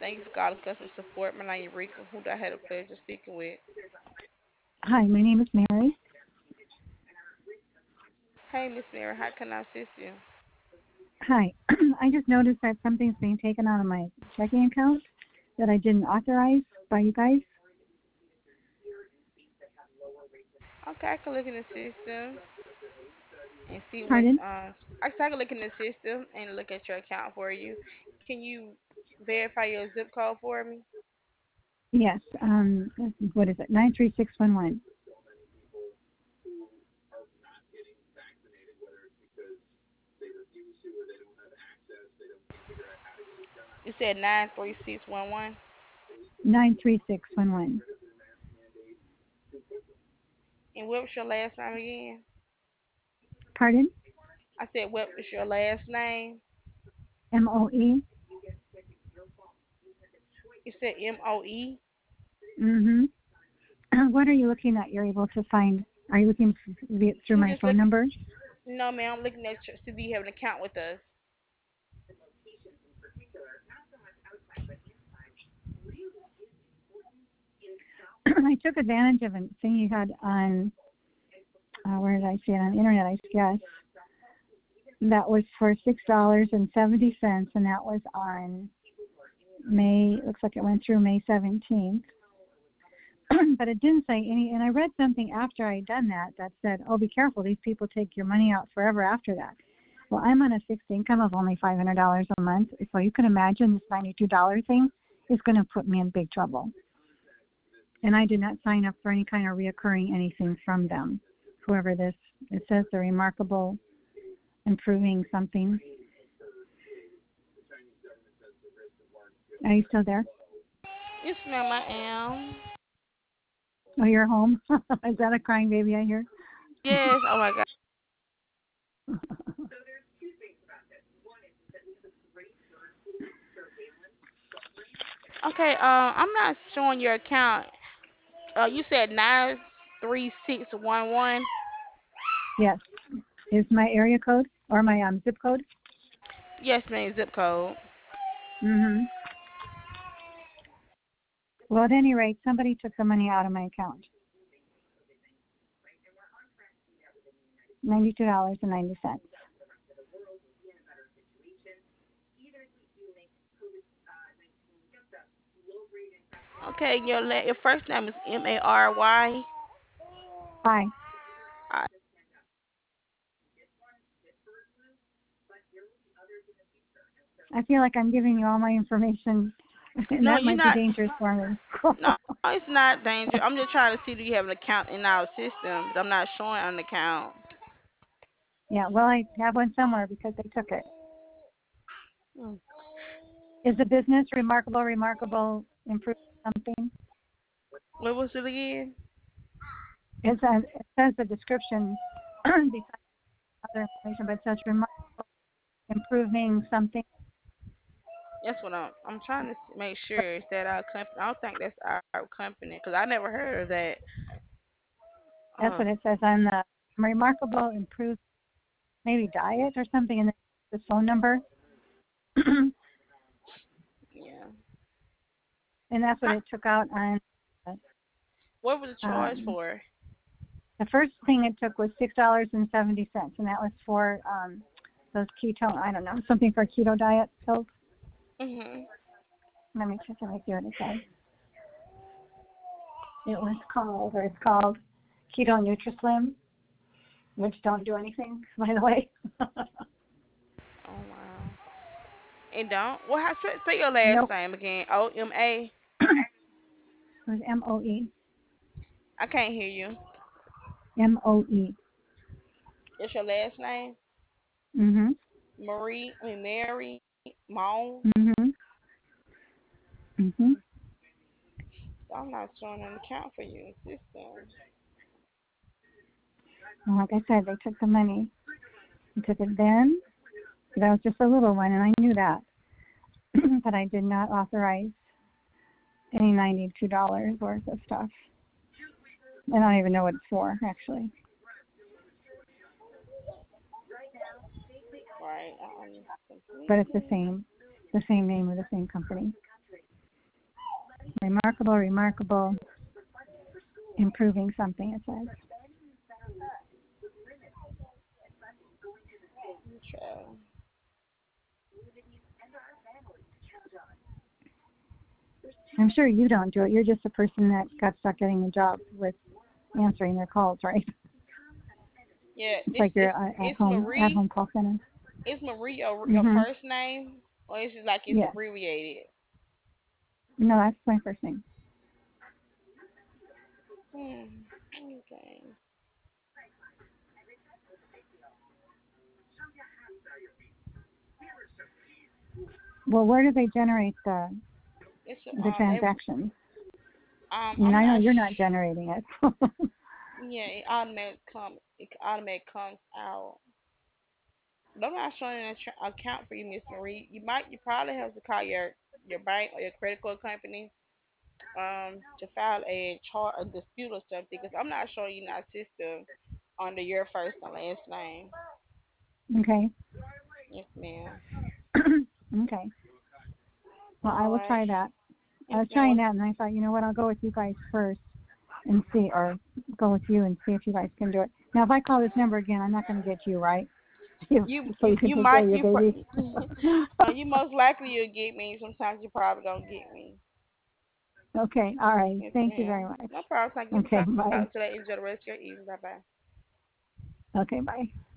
Thank you for calling customer support. My name is Rika. Who do I have the pleasure of speaking with? Hi, my name is Mary. Hey, Miss Mary, how can I assist you? Hi. I just noticed that something's being taken out of my checking account that I didn't authorize by you guys. Okay, I can look in the system and see what's Pardon? I can look in the system and look at your account for you. Can you verify your zip code for me? Yes. What is it? 93611. You said 93611. 93611. And what was your last name again? Pardon? I said what was your last name? MOE? You said MOE. Mm-hmm. What are you looking at? You're able to find. Are you looking through I'm my just phone looking. number? No, man, I'm looking at your, see if you have an account with us. I took advantage of a thing you had on, where did I see it? On the internet, I guess. That was for $6.70, and that was on May. Looks like it went through May 17th. But it didn't say any. And I read something after I had done that said, "Oh, be careful! These people take your money out forever after that." Well, I'm on a fixed income of only $500 a month, so you can imagine this $92 thing is going to put me in big trouble. And I did not sign up for any kind of reoccurring anything from them. Whoever this, it says the remarkable improving something. Are you still there? Yes, ma'am, I am. Oh, you're home? Is that a crying baby I hear? Yes. Oh my God. Okay. I'm not showing your account. You said 93611. Yes. Is my area code or my zip code? Yes, ma'am. Zip code. Mm-hmm. Well, at any rate, somebody took the money out of my account. $92.90. Okay. Your first name is Mary. Hi. I feel like I'm giving you all my information, and No, that you're might be not. dangerous for me. No, it's not dangerous. I'm just trying to see do you have an account in our system. But I'm not showing an account. Yeah, well, I have one somewhere because they took it. Hmm. Is the business remarkable, improve something? What was it again? It says the description besides other information, but it says remarkable, improving something. That's what I'm trying to make sure is that our company. I don't think that's our company because I never heard of that. That's Uh, what it says on the remarkable, improved, maybe diet or something, and the phone number. And yeah. that's what How, it took out on. what was the charge Um, for? the first thing it took was $6.70, and that was for those keto. I don't know, something for keto diet pills. Mhm. Let me check and see what it says. It was called, or it's called, Keto NutriSlim, which don't do anything, by the way. Oh wow. And don't. Well, how say your last Nope. name again? OMA. It was MOE. I can't hear you. MOE. What's your last name? Mhm. Marie. I mean Mary. Moan. Mhm. Mhm. I'm not showing an account for you in system. Well, like I said, they took the money. They took it then. That was just a little one, and I knew that. But I did not authorize any $92 worth of stuff. I don't even know what it's for, actually. Right. But it's Completely. the same name of the same company. Remarkable, remarkable, improving something, it says. Child. I'm sure you don't do it. You're just a person that got stuck getting a job with answering their calls, right? Yeah, It's it's like you're it's at it's home call center. Marie your Mhm. first name, or is it like it's Yes. abbreviated? No, that's my first name. Hmm. Okay. Well, where do they generate It's the they transactions? I mean, I'm I know not you're not generating it. yeah, it automatic comes out. But I'm not showing an account for you, Miss Marie. You probably have to call your bank or your credit card company to file a dispute or something because I'm not showing you not system under your first and last name. Okay. Yes, ma'am. Okay. Well, I All will right. try that. I Yes, was ma'am. trying that, and I thought, you know what, I'll go with you guys first and see, or go with you and see if you guys can do it. Now, if I call this number again, I'm not going to get you, right? So you can You take care might of your baby. you most likely you'll get me. Sometimes you probably don't get me. Okay. All right. Yes, Thank you very ma'am. much. No problem. Thank you for Okay. calling Bye. today. Enjoy the rest of your evening. Bye bye. Okay. Bye.